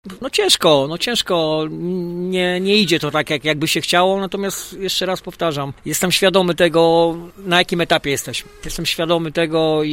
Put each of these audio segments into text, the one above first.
No ciężko, nie idzie to tak, jakby się chciało, natomiast jeszcze raz powtarzam, jestem świadomy tego, na jakim etapie jesteśmy. Jestem świadomy tego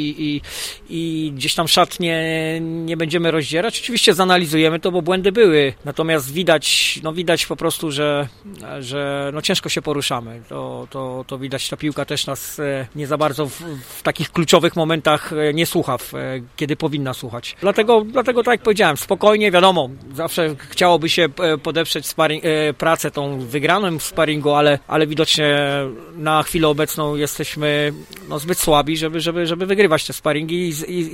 i gdzieś tam szatnie nie będziemy rozdzierać. Oczywiście zanalizujemy to, bo błędy były, natomiast widać po prostu, że ciężko się poruszamy. To widać, ta piłka też nas nie za bardzo w takich kluczowych momentach nie słucha, kiedy powinna słuchać. Dlatego tak jak powiedziałem, spokojnie, wiadomo, zawsze chciałoby się podeprzeć pracę tą wygraną w sparingu, ale widocznie na chwilę obecną jesteśmy zbyt słabi, żeby wygrywać te sparingi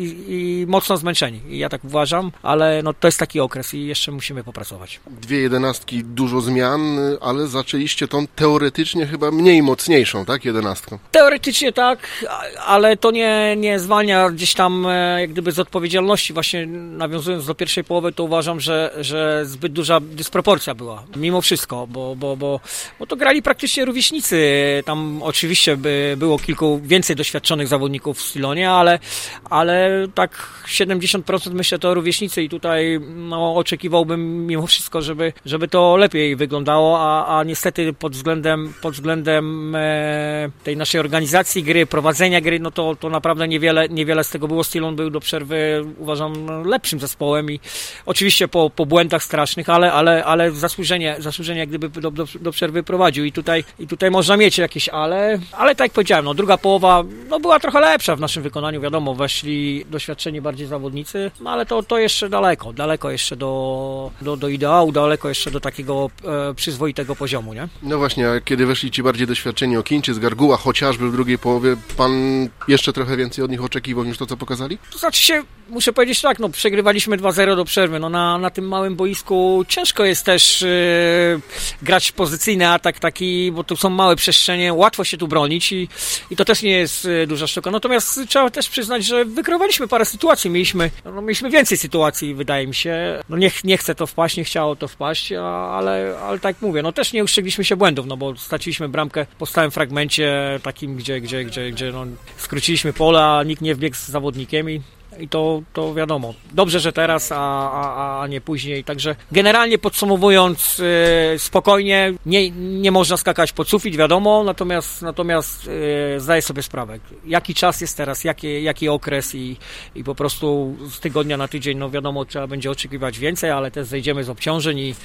i mocno zmęczeni. I ja tak uważam, ale to jest taki okres i jeszcze musimy popracować. 2 jedenastki, dużo zmian, ale zaczęliście tą teoretycznie chyba mniej mocniejszą, tak, 11? Teoretycznie tak, ale to nie zwalnia gdzieś tam jak gdyby z odpowiedzialności. Właśnie nawiązując do pierwszej połowy, to uważam, że zbyt duża dysproporcja była, mimo wszystko, bo to grali praktycznie rówieśnicy. Tam oczywiście było kilku więcej doświadczonych zawodników w Stilonie, ale tak 70% myślę to rówieśnicy i tutaj oczekiwałbym mimo wszystko, żeby to lepiej wyglądało, a niestety pod względem tej naszej organizacji gry, prowadzenia gry, to naprawdę niewiele z tego było. Stilon był do przerwy, uważam, lepszym zespołem i oczywiście po błędach strasznych, ale zasłużenie jak gdyby do przerwy prowadził i tutaj można mieć jakieś ale tak jak powiedziałem, druga połowa była trochę lepsza w naszym wykonaniu, wiadomo, weszli doświadczeni bardziej zawodnicy, ale to jeszcze daleko jeszcze do ideału, daleko jeszcze do takiego przyzwoitego poziomu, nie? No właśnie, a kiedy weszli ci bardziej doświadczeni Okińczyk, Garguła, chociażby w drugiej połowie, pan jeszcze trochę więcej od nich oczekiwał niż to, co pokazali? To znaczy muszę powiedzieć tak, przegrywaliśmy 2-0 do przerwy, na tym małym boisku ciężko jest też grać pozycyjny atak taki, bo tu są małe przestrzenie, łatwo się tu bronić i to też nie jest duża sztuka. Natomiast trzeba też przyznać, że wykreowaliśmy parę sytuacji, mieliśmy więcej sytuacji, wydaje mi się. Nie chce to wpaść, nie chciało to wpaść, ale tak jak mówię, też nie ustrzegliśmy się błędów, bo straciliśmy bramkę po stałym fragmencie takim, gdzie skróciliśmy pole, a nikt nie wbiegł z zawodnikiem i to wiadomo. Dobrze, że teraz, a nie później. Także generalnie podsumowując, spokojnie, nie można skakać pod sufit, wiadomo, natomiast zdaję sobie sprawę, jaki czas jest teraz, jaki okres i po prostu z tygodnia na tydzień, wiadomo, trzeba będzie oczekiwać więcej, ale też zejdziemy z obciążeń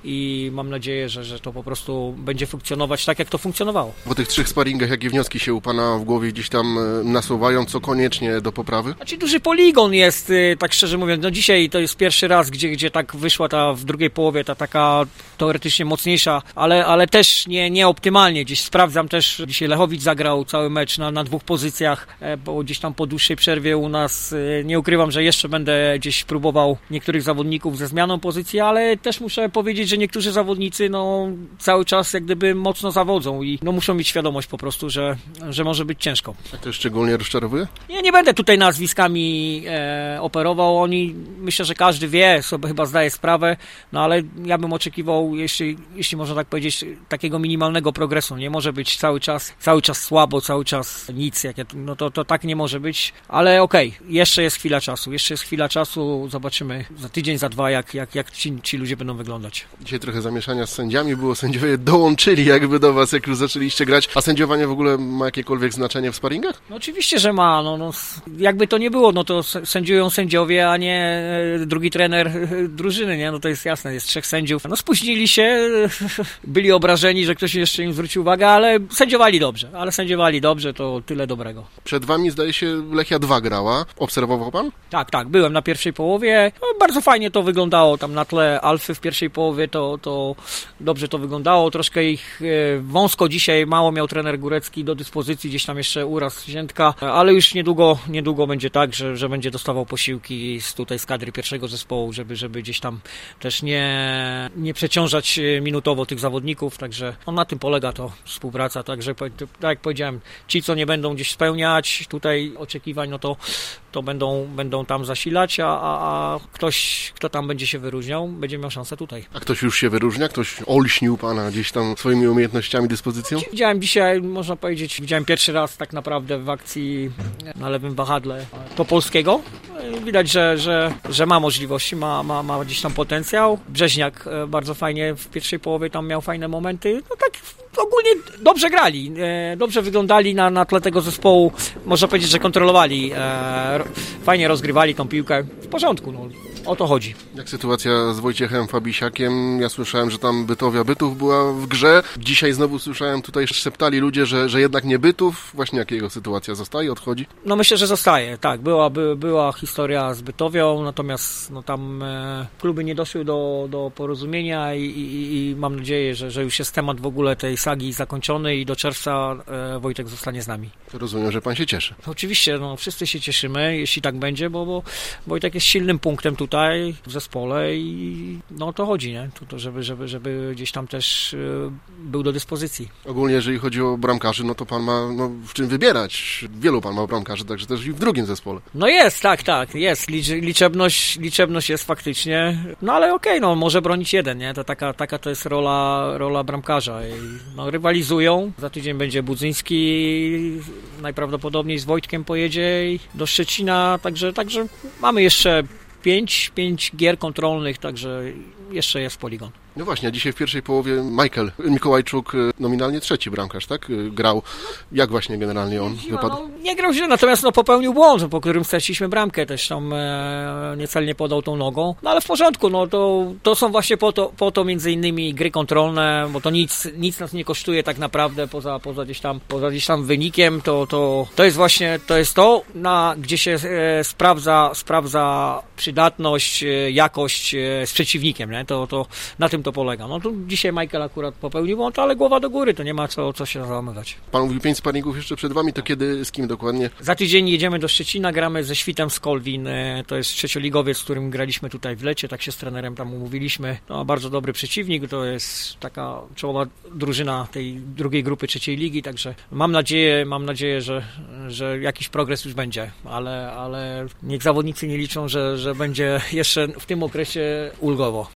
i mam nadzieję, że to po prostu będzie funkcjonować tak, jak to funkcjonowało. Po tych 3 sparingach, jakie wnioski się u pana w głowie gdzieś tam nasuwają, co koniecznie do poprawy? Znaczy duży poligon jest, tak szczerze mówiąc, dzisiaj to jest pierwszy raz, gdzie tak wyszła ta w drugiej połowie, ta taka teoretycznie mocniejsza, ale też nie optymalnie. Gdzieś sprawdzam też, dzisiaj Lechowicz zagrał cały mecz na 2 pozycjach, bo gdzieś tam po dłuższej przerwie u nas, nie ukrywam, że jeszcze będę gdzieś próbował niektórych zawodników ze zmianą pozycji, ale też muszę powiedzieć, że niektórzy zawodnicy cały czas jak gdyby mocno zawodzą i muszą mieć świadomość po prostu, że może być ciężko. A to szczególnie rozczarowuje? Ja nie będę tutaj nazwiskami operował. Myślę, że każdy wie, sobie chyba zdaje sprawę, ale ja bym oczekiwał, jeśli można tak powiedzieć, takiego minimalnego progresu. Nie może być cały czas słabo, cały czas nic. To tak nie może być, ale okej, jeszcze jest chwila czasu, zobaczymy za tydzień, za 2, jak ci ludzie będą wyglądać. Dzisiaj trochę zamieszania z sędziami było, sędziowie dołączyli jakby do was, jak już zaczęliście grać. A sędziowanie w ogóle ma jakiekolwiek znaczenie w sparingach? Oczywiście, że ma. Jakby to nie było, to sędziują sędziowie, a nie drugi trener drużyny, nie? To jest jasne, jest 3 sędziów. Spóźnili się, byli obrażeni, że ktoś jeszcze im zwrócił uwagę, ale sędziowali dobrze, to tyle dobrego. Przed wami, zdaje się, Lechia 2 grała. Obserwował pan? Tak, byłem na pierwszej połowie. Bardzo fajnie to wyglądało, tam na tle Alfy w pierwszej połowie to dobrze to wyglądało, troszkę ich wąsko dzisiaj, mało miał trener Górecki do dyspozycji, gdzieś tam jeszcze uraz Ziętka, ale już niedługo będzie tak, że będzie dostawał posiłki z kadry pierwszego zespołu, żeby gdzieś tam też nie przeciążać minutowo tych zawodników, także na tym polega to współpraca, także tak jak powiedziałem, ci co nie będą gdzieś spełniać tutaj oczekiwań, to będą tam zasilać, a ktoś, kto tam będzie się wyróżniał, będzie miał szansę tutaj. A ktoś już się wyróżnia? Ktoś olśnił pana gdzieś tam swoimi umiejętnościami, dyspozycją? Widziałem dzisiaj, można powiedzieć, pierwszy raz tak naprawdę w akcji na lewym wahadle Topolskiego widać, że ma możliwości, ma gdzieś tam potencjał. Brzeźniak bardzo fajnie w pierwszej połowie tam miał fajne momenty. No tak ogólnie dobrze grali, dobrze wyglądali na tle tego zespołu. Można powiedzieć, że kontrolowali, fajnie rozgrywali tą piłkę. W porządku, no. O to chodzi. Jak sytuacja z Wojciechem Fabisiakiem? Ja słyszałem, że tam Bytowia Bytów była w grze. Dzisiaj znowu słyszałem, tutaj szeptali ludzie, że jednak nie Bytów. Właśnie jak jego sytuacja zostaje, odchodzi? No myślę, że zostaje, tak. Była historia z Bytowią, natomiast no tam kluby nie doszły do porozumienia i mam nadzieję, że już jest temat w ogóle tej sagi zakończony i do czerwca Wojtek zostanie z nami. Rozumiem, że pan się cieszy. Oczywiście, no wszyscy się cieszymy, jeśli tak będzie, bo Wojtek jest silnym punktem tutaj w zespole i no o to chodzi, nie? To żeby gdzieś tam też był do dyspozycji. Ogólnie, jeżeli chodzi o bramkarzy, no to pan ma w czym wybierać. Wielu pan ma bramkarzy, także też i w drugim zespole. No jest, tak, jest. Liczebność jest faktycznie, no ale okej, no może bronić jeden, nie? To taka to jest rola bramkarza. I, no, rywalizują. Za tydzień będzie Budzyński, najprawdopodobniej z Wojtkiem pojedzie do Szczecina, także mamy jeszcze 5 gier kontrolnych, także jeszcze jest poligon. No właśnie, a dzisiaj w pierwszej połowie Michael Mikołajczuk, nominalnie trzeci bramkarz, tak? Grał. Jak właśnie generalnie on wypadł? No, nie grał źle, natomiast popełnił błąd, po którym straciliśmy bramkę, też tam niecelnie podał tą nogą. No ale w porządku, no to są właśnie po to między innymi gry kontrolne, bo to nic nas nie kosztuje tak naprawdę poza gdzieś tam wynikiem, to jest właśnie, gdzie się sprawdza przydatność, jakość z przeciwnikiem, nie? To na tym to polega. No tu dzisiaj Michael akurat popełnił błąd, ale głowa do góry, to nie ma co się załamywać. Pan mówił 5 sparingów jeszcze przed wami, to kiedy, z kim dokładnie? Za tydzień jedziemy do Szczecina, gramy ze Świtem z Kolwin, to jest trzecioligowiec, z którym graliśmy tutaj w lecie, tak się z trenerem tam umówiliśmy. No, bardzo dobry przeciwnik, to jest taka czołowa drużyna tej drugiej grupy trzeciej ligi, także mam nadzieję, że jakiś progres już będzie, ale niech zawodnicy nie liczą, że będzie jeszcze w tym okresie ulgowo.